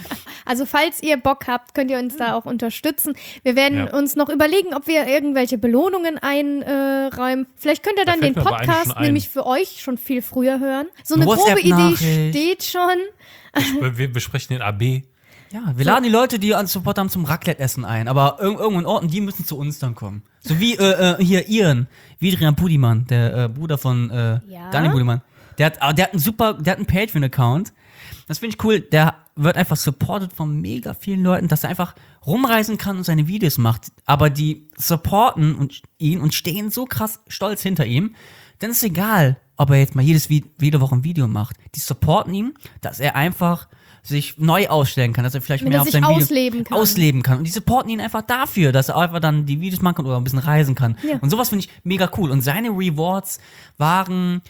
Also falls ihr Bock habt, könnt ihr uns da auch unterstützen. Wir werden uns noch überlegen, ob wir irgendwelche Belohnungen einräumen. Vielleicht könnt ihr dann den
fällt mir aber eigentlich
Podcast
schon ein.
nämlich für euch schon viel früher hören. So eine grobe
WhatsApp-Nachricht.
Idee steht schon.
Wir besprechen den AB.
Ja, wir laden die Leute, die uns Support haben, zum Raclette-Essen ein. Aber irgendwo in Orten, die müssen zu uns dann kommen. So wie hier Ian, Vidrian Pudiman, der Bruder von Daniel Pudiman. Der hat einen Patreon-Account. Das finde ich cool. Der wird einfach supported von mega vielen Leuten, dass er einfach rumreisen kann und seine Videos macht. Aber die supporten ihn und stehen so krass stolz hinter ihm. Dann ist egal, ob er jetzt mal jede Woche ein Video macht. Die supporten ihn, dass er einfach sich neu ausstellen kann, dass er vielleicht mehr auf sein Video ausleben kann. Und die supporten ihn einfach dafür, dass er einfach dann die Videos machen kann oder ein bisschen reisen kann. Ja. Und sowas finde ich mega cool. Und seine Rewards waren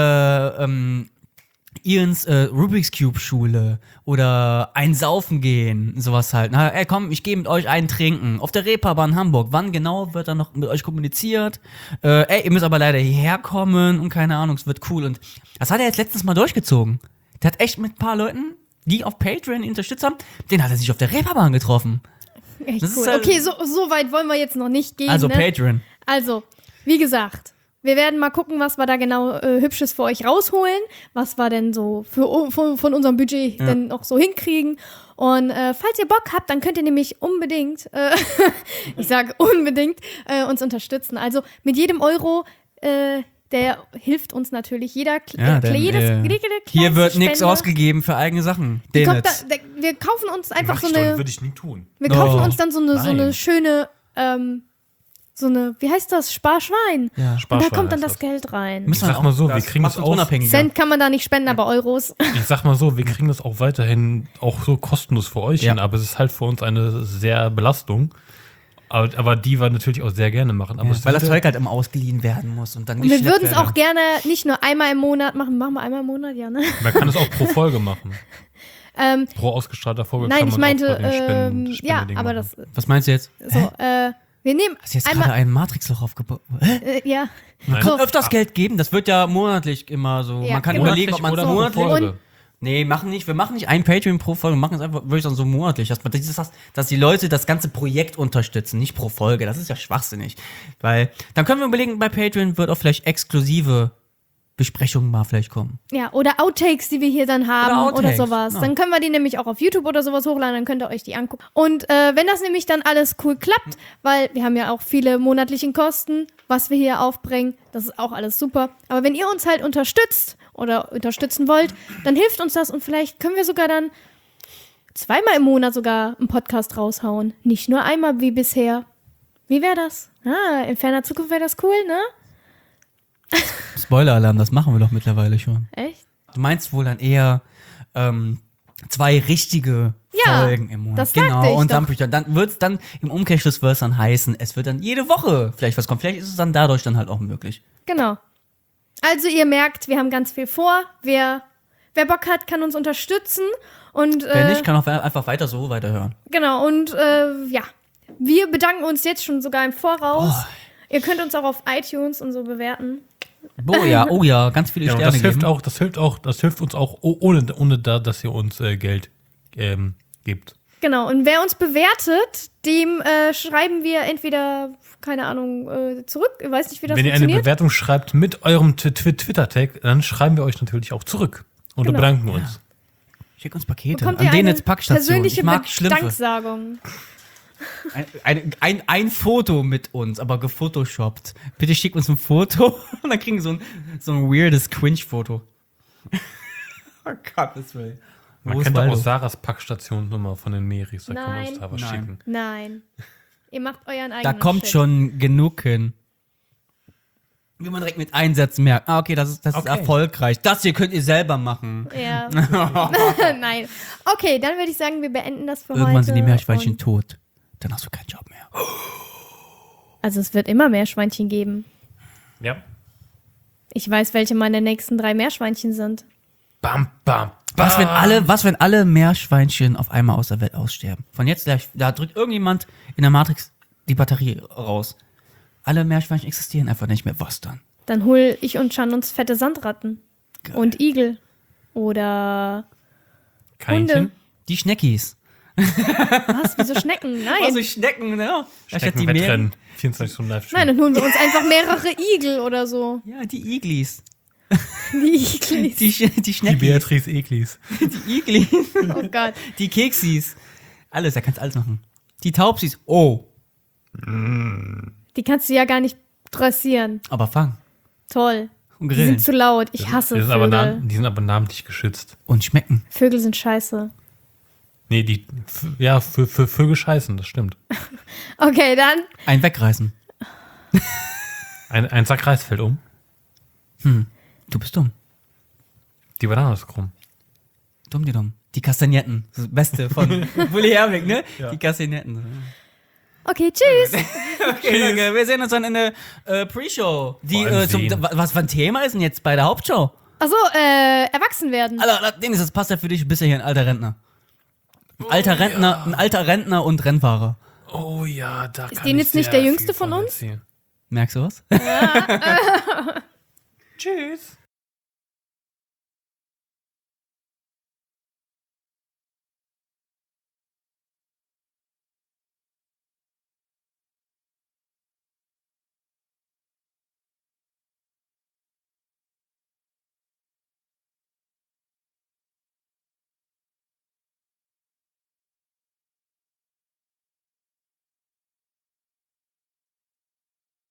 Ians Rubik's Cube Schule oder ein Saufen gehen, sowas halt. Na, ey, komm, ich gehe mit euch einen trinken. Auf der Reeperbahn in Hamburg. Wann genau wird dann noch mit euch kommuniziert? Ihr müsst aber leider hierher kommen und keine Ahnung, es wird cool. Und das hat er jetzt letztens mal durchgezogen. Der hat echt mit ein paar Leuten, die auf Patreon ihn unterstützt haben, den hat er sich auf der Reeperbahn getroffen.
Echt cool. Halt okay, so weit wollen wir jetzt noch nicht gehen.
Also
ne?
Patreon.
Also, wie gesagt, wir werden mal gucken, was wir da genau Hübsches für euch rausholen, was wir denn so von unserem Budget denn noch so hinkriegen. Und falls ihr Bock habt, dann könnt ihr nämlich unbedingt, ich sage unbedingt, uns unterstützen. Also mit jedem Euro, der hilft uns natürlich. Hier wird
nichts ausgegeben für eigene Sachen. Wir
kaufen uns einfach
würde ich nie tun.
Wir kaufen uns dann so eine schöne, wie heißt das? Sparschwein.
Ja,
Sparschwein. Und da kommt dann das Geld rein.
Ich sag mal so, wir kriegen das auch.
Cent kann man da nicht spenden, aber Euros.
Ich sag mal so, wir kriegen das auch weiterhin auch so kostenlos für euch hin, aber es ist halt für uns eine sehr Belastung. Aber die wir natürlich auch sehr gerne machen. Aber
weil das Zeug halt immer ausgeliehen werden muss. Und
wir würden es auch gerne nicht nur einmal im Monat machen. Machen wir einmal im Monat, ja, ne?
Man kann es auch pro Folge machen. Pro ausgestrahlter Folge
nein,
kann man
ich meinte,
auch Spenden
ja, aber
machen.
Was meinst du jetzt?
So, wir nehmen
hast du jetzt gerade ein Matrixloch aufgebaut?
Ja.
Man kann öfters Geld geben, das wird ja monatlich immer so.
Ja,
man kann überlegen, ob man es monatlich. Nee, wir machen nicht ein Patreon pro Folge, wir machen es einfach, würde ich sagen, so monatlich. Dass die Leute das ganze Projekt unterstützen, nicht pro Folge. Das ist ja schwachsinnig. Weil, dann können wir überlegen, bei Patreon wird auch vielleicht exklusive Besprechungen mal vielleicht kommen.
Ja, oder Outtakes, die wir hier dann haben oder sowas.
Ja.
Dann können wir die nämlich auch auf YouTube oder sowas hochladen, dann könnt ihr euch die angucken. Und wenn das nämlich dann alles cool klappt, weil wir haben ja auch viele monatlichen Kosten, was wir hier aufbringen, das ist auch alles super. Aber wenn ihr uns halt unterstützt oder unterstützen wollt, dann hilft uns das und vielleicht können wir sogar dann 2-mal im Monat sogar einen Podcast raushauen. Nicht nur einmal wie bisher. Wie wäre das? In ferner Zukunft wäre das cool, ne?
Spoiler-Alarm, das machen wir doch mittlerweile schon.
Echt?
Du meinst wohl dann eher 2 richtige Folgen im Monat.
Das sagte ich
und
doch.
dann wird's dann im Umkehrschluss wird's dann heißen, es wird dann jede Woche vielleicht was kommen. Vielleicht ist es dann dadurch dann halt auch möglich.
Genau. Also ihr merkt, wir haben ganz viel vor. Wer Bock hat, kann uns unterstützen. Und,
wer nicht, kann auch einfach weiterhören.
Genau, und ja. Wir bedanken uns jetzt schon sogar im Voraus. Oh. Ihr könnt uns auch auf iTunes und so bewerten.
Oh ja, ganz viele Sterne
das
geben.
Das hilft uns auch, ohne dass ihr uns Geld gibt.
Genau, und wer uns bewertet, dem schreiben wir entweder, keine Ahnung, zurück. Ich weiß nicht, wie das funktioniert.
Wenn ihr eine Bewertung schreibt mit eurem Twitter-Tag, dann schreiben wir euch natürlich auch zurück und bedanken uns.
Ja. Schickt uns Pakete.
An
denen jetzt Packstationen.
Persönliche
Ich mag Schlümpfe.
Danksagung.
Ein Foto mit uns, aber gefotoshoppt. Bitte schickt uns ein Foto und dann kriegen wir so ein weirdes Cringe-Foto. Oh Gottes Willen.
Man kann doch auch Sarahs Packstationsnummer von den Meris, da kann man uns da was schicken.
Nein. Ihr macht euren eigenen
Da kommt
Shit.
schon genug hin. Wie man direkt mit Einsätzen merkt. Okay, das ist erfolgreich. Das hier könnt ihr selber machen.
Ja. Nein. Okay, dann würde ich sagen, wir beenden das für heute.
Irgendwann sind die Meerschweinchen tot. Dann hast du keinen Job mehr.
Also es wird immer Meerschweinchen geben.
Ja.
Ich weiß, welche meine nächsten 3 Meerschweinchen sind.
Bam, bam, bam.
Was, wenn alle Meerschweinchen auf einmal aus der Welt aussterben? Von jetzt gleich, da drückt irgendjemand in der Matrix die Batterie raus. Alle Meerschweinchen existieren einfach nicht mehr. Was dann?
Dann hol ich und Chan uns fette Sandratten.
Geil.
Und Igel. Oder
Kaninchen?
Hunde.
Die Schneckis.
Was? Wieso Schnecken? Nein.
Also Schnecken, ne?
Schneckenwettrennen. 24 Stunden Livestream.
Nein, dann holen wir uns einfach mehrere Igel oder so.
Ja, die Iglis.
Die Iglis.
Die
Die
Schnecken.
Beatrice Eglis.
Die Iglis.
Oh Gott.
Die Keksis. Alles, da kannst du alles machen. Die Taubsis. Oh.
Die kannst du ja gar nicht dressieren.
Aber fang.
Toll.
Und
Die
grillen.
sind zu laut. Ich hasse Vögel.
Die sind aber namentlich geschützt.
Und schmecken.
Vögel sind scheiße.
Nee, für Vögel scheißen, das stimmt.
Okay, dann.
Ein Wegreißen.
Ein Sack Reis fällt um.
Du bist dumm.
Die Banane ist krumm.
Dumm, die dumm. Die Kastagnetten. Das Beste von Bully Herbig, ne? Ja. Die Kastagnetten.
Okay, tschüss.
Okay, danke. Wir sehen uns dann in der Pre-Show. Die,
sehen.
was für ein Thema ist denn jetzt bei der Hauptshow?
Achso, erwachsen werden.
Alter, Dennis, das passt ja für dich. Du bist ja hier ein alter Rentner. Ein alter Rentner und Rennfahrer.
Oh ja, da
Ist
kann
den
ich
jetzt nicht
sehr
der Jüngste
viel
von uns?
erzählen.
Merkst du was?
Tschüss.